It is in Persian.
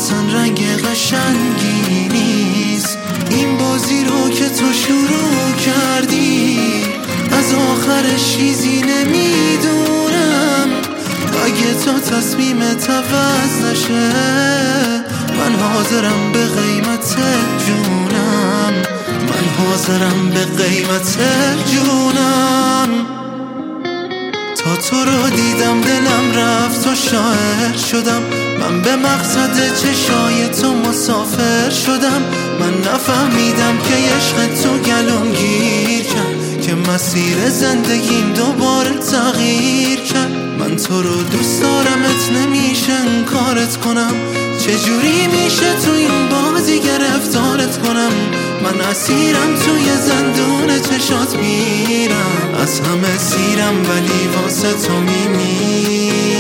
اصلا رنگ قشنگی نیست. این بازی رو که تو شروع کردی از آخرش چیزی نمیدونم. اگه تو تصمیمت عوض نشه من حاضرم به قیمت جونم، من حاضرم به قیمت جونم. تا تو رو دیدم دلم رفت و شاعر شدم، من به مقصد چشای تو مسافر شدم. من نفهمیدم که عشق تو گلوم گیر کرد، که مسیر زندگیم دوباره تغییر کرد. من تو رو دوست دارمت نمیشه انکارت کنم، چجوری میشه تو این بازی گرفتارت کنم؟ من اسیرم توی زندون چشات میرم، از همه سیرم ولی واسه تو میمیرم.